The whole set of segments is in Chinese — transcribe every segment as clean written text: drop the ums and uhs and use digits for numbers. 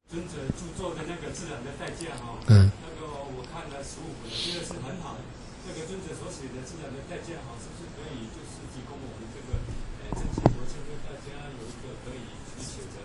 尊者著作的那个自然的代价哈，那个我看了15本，觉得是很好的。那个尊者所写的自然的代价哈，是不是可以就是提供我们这个正信佛教的大家有一个可以去写的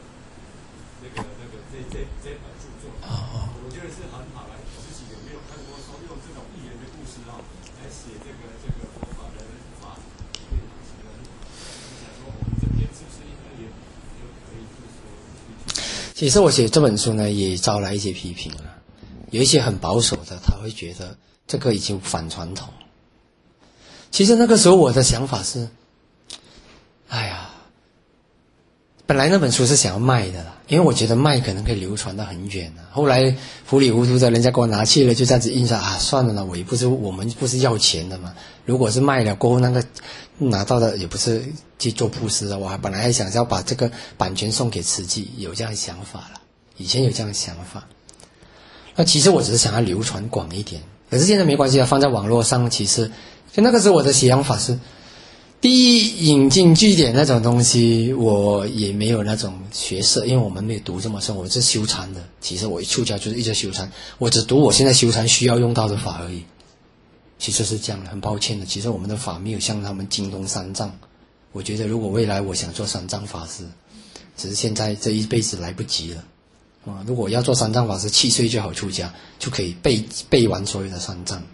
这本著作？我觉得是很好的。自己有没有看过说用这种寓言的故事哈来写这个佛法的法理论写的？我想说我们这边是不是应该也可以就是说？ 其实我写这本书呢，也招来一些批评了。有一些很保守的，他会觉得这个已经反传统。其实那个时候我的想法是，哎呀，本来那本书是想要卖的啦，因为我觉得卖可能可以流传到很远啊。后来糊里糊涂的，人家给我拿去了，就这样子印上啊，算了啦，我们不是要钱的嘛。如果是卖了过后，那个拿到的也不是去做布施的，我本来还想要把这个版权送给慈济，有这样的想法了，以前有这样的想法。那其实我只是想要流传广一点，可是现在没关系了，放在网络上，其实就那个时候我的想法是，第一引经据典那种东西，我也没有那种学识，因为我们没有读这么深，我是修禅的。其实我一出家就是一直修禅，我只读我现在修禅需要用到的法而已。其实是这样的，很抱歉的，其实我们的法没有像他们精通三藏。我觉得如果未来我想做三藏法师，只是现在这一辈子来不及了。如果要做三藏法师，7岁就好出家，就可以背完所有的三藏。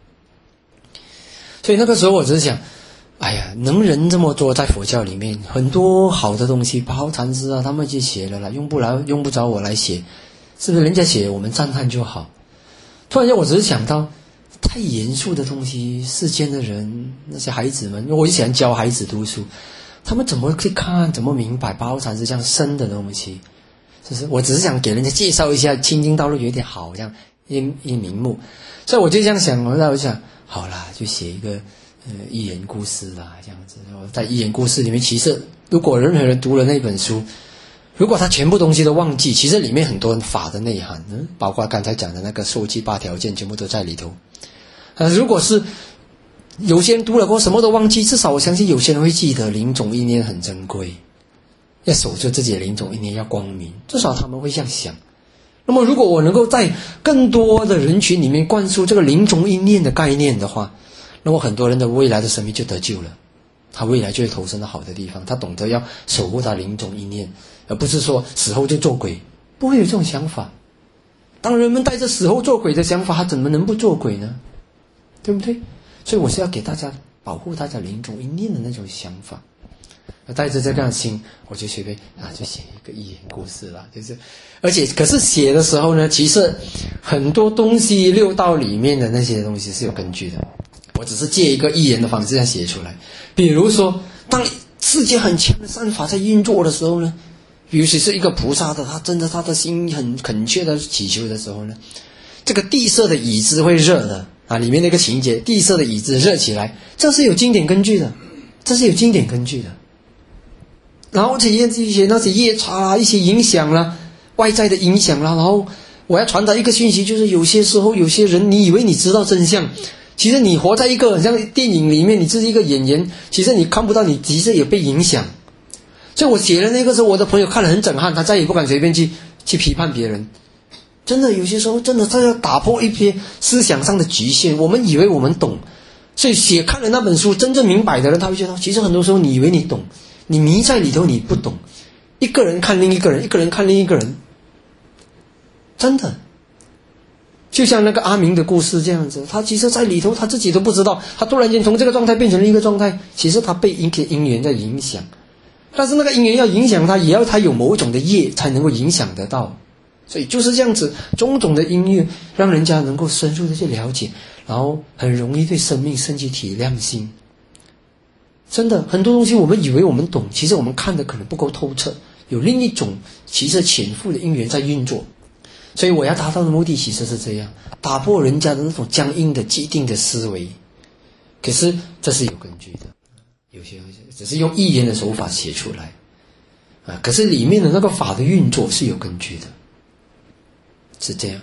所以那个时候我只是想，哎呀，能人这么多，在佛教里面很多好的东西，八号禅师啊，他们去写了啦，用不着我来写，是不是？人家写我们赞叹就好。突然间我只是想到，太严肃的东西，世间的人那些孩子们，我就喜欢教孩子读书，他们怎么去看，怎么明白八号禅师这样深的东西？就是我只是想给人家介绍一下清净道路有点好，这样一名目，所以我就这样想，我就想，好啦，就写一个寓言故事啦，这样子。在寓言故事里面，其实如果任何人读了那本书，如果他全部东西都忘记，其实里面很多法的内涵，包括刚才讲的那个受记8条件，全部都在里头。如果是有些人读了过什么都忘记，至少我相信有些人会记得临终一念很珍贵，要守住自己的临终一念要光明，至少他们会这样想。那么如果我能够在更多的人群里面灌输这个临终一念的概念的话，那么很多人的未来的生命就得救了，他未来就会投身到好的地方，他懂得要守护他临终一念，而不是说死后就做鬼，不会有这种想法。当人们带着死后做鬼的想法，他怎么能不做鬼呢？对不对？所以我是要给大家保护大家临终一念的那种想法。带着这样的心，我就随便就写一个寓言故事啦，而且可是写的时候呢，其实很多东西六道里面的那些东西是有根据的，我只是借一个寓言的方式这样写出来。比如说，当世界很强的善法在运作的时候呢，尤其是一个菩萨的，他的心很恳切的祈求的时候呢，这个地色的椅子会热的里面那个情节，地色的椅子热起来，这是有经典根据的，然后一些那些夜叉啦，一些影响啦，外在的影响啦，然后我要传达一个讯息，就是有些时候有些人，你以为你知道真相，其实你活在一个很像电影里面，你是一个演员，其实你看不到，你其实也被影响。所以我写的那个时候，我的朋友看了很震撼，他再也不敢随便去批判别人。真的有些时候，真的他要打破一些思想上的局限，我们以为我们懂，所以看了那本书真正明白的人，他会觉得其实很多时候你以为你懂，你迷在里头你不懂，一个人看另一个人，一个人看另一个人，真的就像那个阿明的故事这样子，他其实在里头他自己都不知道，他突然间从这个状态变成了一个状态，其实他被一个因缘在影响，但是那个因缘要影响他，也要他有某种的业才能够影响得到。所以就是这样子，种种的因缘让人家能够深入的去了解，然后很容易对生命升起体谅心。真的很多东西我们以为我们懂，其实我们看的可能不够透彻，有另一种其实潜伏的因缘在运作。所以我要达到的目的其实是这样，打破人家的那种僵硬的既定的思维。可是这是有根据的，有些只是用寓言的手法写出来可是里面的那个法的运作是有根据的，是这样。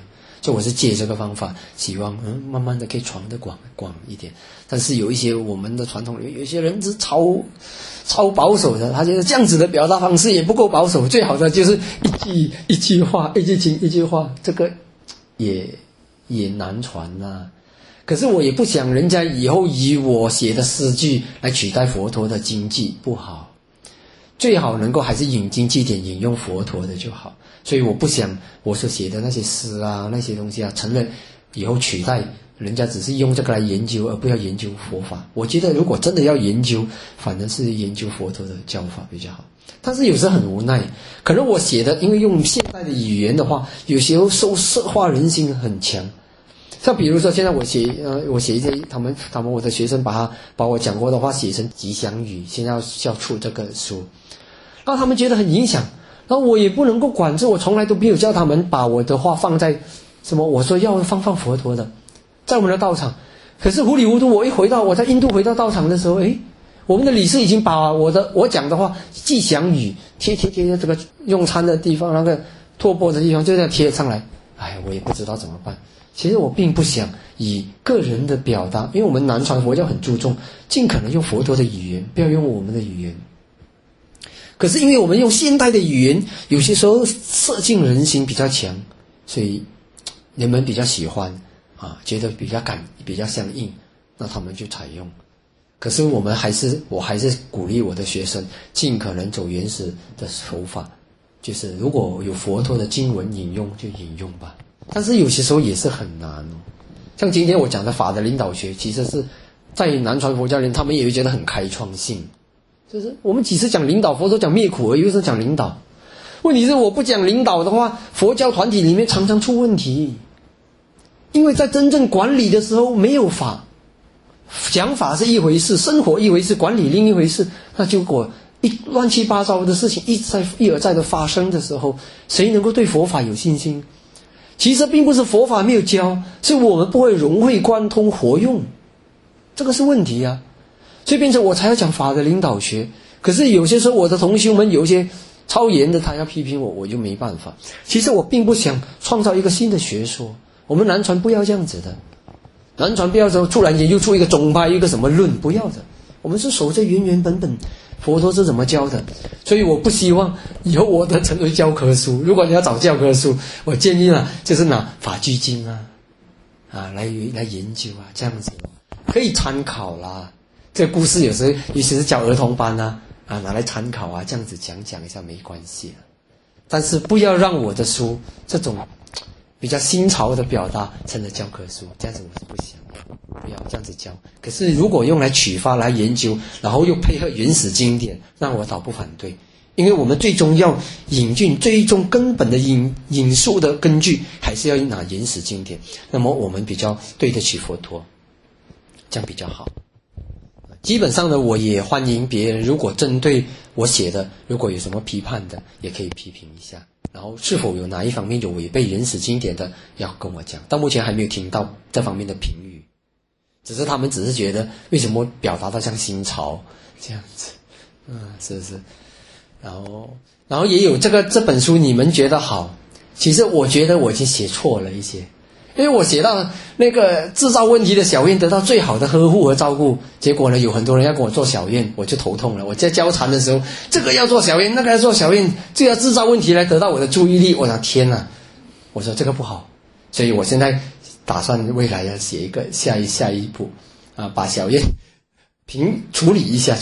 所以我是借这个方法，希望慢慢的可以传得广一点。但是有一些我们的传统里面，有一些人是超保守的，他觉得这样子的表达方式也不够保守，最好的就是一句话，一句经一句话，这个也难传啊。可是我也不想人家以后以我写的诗句来取代佛陀的经句，不好。最好能够还是引经据典，引用佛陀的就好。所以我不想我所写的那些诗啊，那些东西啊，成了以后取代人家只是用这个来研究，而不要研究佛法。我觉得如果真的要研究，反而是研究佛陀的教法比较好。但是有时很无奈，可能我写的因为用现代的语言的话，有时候收摄化人心很强。像比如说现在我写一些他们我的学生把我讲过的话写成吉祥语，现在要出这个书，然后他们觉得很影响，然后我也不能够管制，我从来都没有叫他们把我的话放在什么我说要放佛陀的，在我们的道场。可是糊里糊涂我在印度回到道场的时候，我们的理事已经把我讲的话吉祥语贴在这个用餐的地方，那个托钵的地方就这样贴上来。我也不知道怎么办。其实我并不想以个人的表达，因为我们南传佛教很注重尽可能用佛陀的语言，不要用我们的语言。可是因为我们用现代的语言，有些时候摄进人心比较强，所以人们比较喜欢觉得比较相应，那他们就采用。可是我还是鼓励我的学生尽可能走原始的手法，就是如果有佛陀的经文引用就引用吧。但是有些时候也是很难像今天我讲的法的领导学，其实是在南传佛教人他们也会觉得很开创性，就是我们只是讲领导，佛陀讲灭苦而已，为什么讲领导？问题是我不讲领导的话，佛教团体里面常常出问题，因为在真正管理的时候没有法，讲法是一回事，生活一回事，管理另一回事，那结果乱七八糟的事情一而再的发生的时候，谁能够对佛法有信心？其实并不是佛法没有教，是我们不会融会贯通活用，这个是问题啊。所以变成我才要讲法的领导学。可是有些时候我的同修们有一些超严的，他要批评我就没办法。其实我并不想创造一个新的学说，我们南传不要这样子的，南传不要说突然间又出一个宗派一个什么论，不要的。我们是守着原本佛陀是怎么教的。所以我不希望以后我的成为教科书。如果你要找教科书，我建议就是拿法句经来研究这样子可以参考啦。这个故事有时候尤其是教儿童班拿来参考这样子讲一下没关系但是不要让我的书这种比较新潮的表达成了教科书，这样子我是不想的，不要这样子教。可是如果用来启发来研究，然后又配合原始经典，那我倒不反对。因为我们最终要引进最终根本的引述的根据还是要拿原始经典，那么我们比较对得起佛陀，这样比较好。基本上呢，我也欢迎别人如果针对我写的如果有什么批判的，也可以批评一下，然后是否有哪一方面有违背原始经典的要跟我讲。到目前还没有听到这方面的评语，他们只是觉得为什么表达到像新潮这样子是不是？然后也有这本书你们觉得好，其实我觉得我已经写错了一些，因为我写到那个制造问题的小院得到最好的呵护和照顾，结果呢有很多人要跟我做小院，我就头痛了。我在交谈的时候，这个要做小院，那个要做小院，就要制造问题来得到我的注意力。我想天哪，我说这个不好，所以我现在打算未来要写一个下一步把小院处理一下。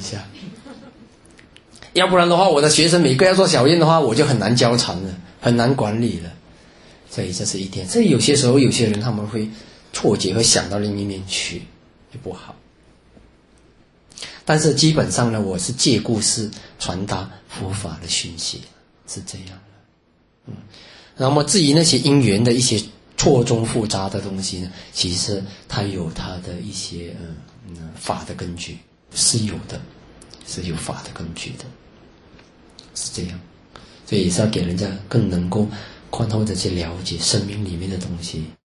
要不然的话，我的学生每个要做小院的话，我就很难交谈了，很难管理了。所以这是一点。所以有些时候有些人他们会错觉，会想到另一面去，也不好。但是基本上呢，我是借故事传达佛法的讯息，是这样的。那么至于那些因缘的一些错综复杂的东西呢，其实它有它的一些法的根据，是有的，是有法的根据的，是这样。所以也是要给人家更能够宽厚的去了解生命里面的东西。